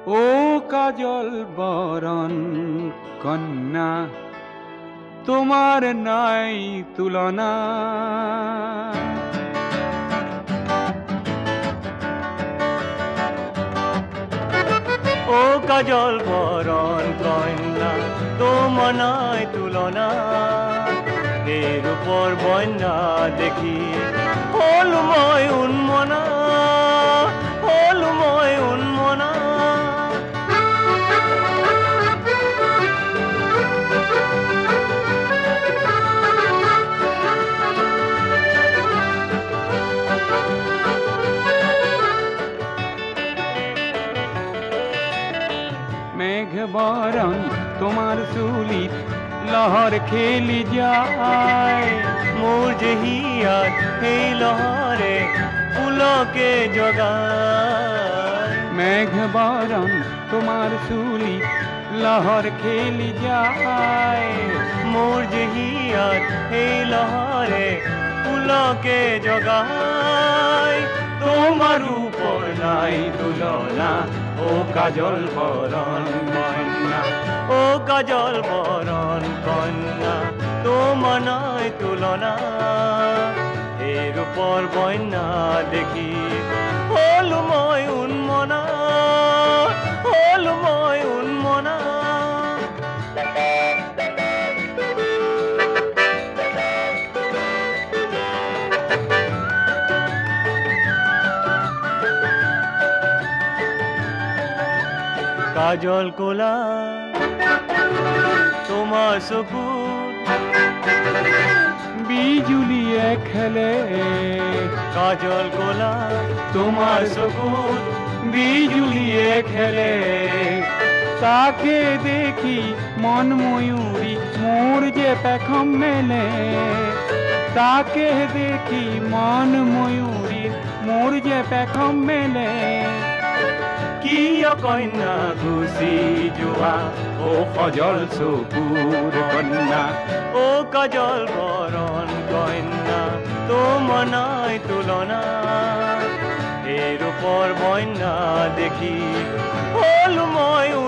ও কাজল বরণ কন্যা, তোমার নাই তুলনা। ও কাজল বরণ কন্যা, তোমার নাই তুলনা। এর উপর বন্যা দেখি হল মই উন্মনা, হল মই উন্মনা। মেঘ বরণ তোমার চুলি লহর খেলি যায়, মোর যে হিয়াত এই লহরে পুলকে জগায়। মেঘ বরণ তোমার চুলি লহর খেলি যায়, মোর যে হিয়াত এই লহরে পুলকে জগায়। তোমার উপর নাই তুলনা, ও কাজল বরণ কন্যা। ও কাজল বরণ কন্যা, তোমার নাই তুলনা। এর উপর বন্যা দেখি হল মই উন্মনা, হল মই উন্মনা। কাজল কোলা তোমার সকুর বিজুলিয়ে খেলে, কাজল কোলা তোমার সকুর বিজুলিয়ে খেলে। তাকে দেখি মন ময়ূরী মোর যে পেখম মেলে, তাকে দেখি মন ময়ূরী মোর যে পেখম মেলে। কিয় কন্যা গুচি যোৱা, ও সজল চকুৰ কন্যা। ও কাজল বৰণ কন্যা, তোমাৰ নাই তুলনা। এই ৰূপৰ বন্যা দেখি হল মই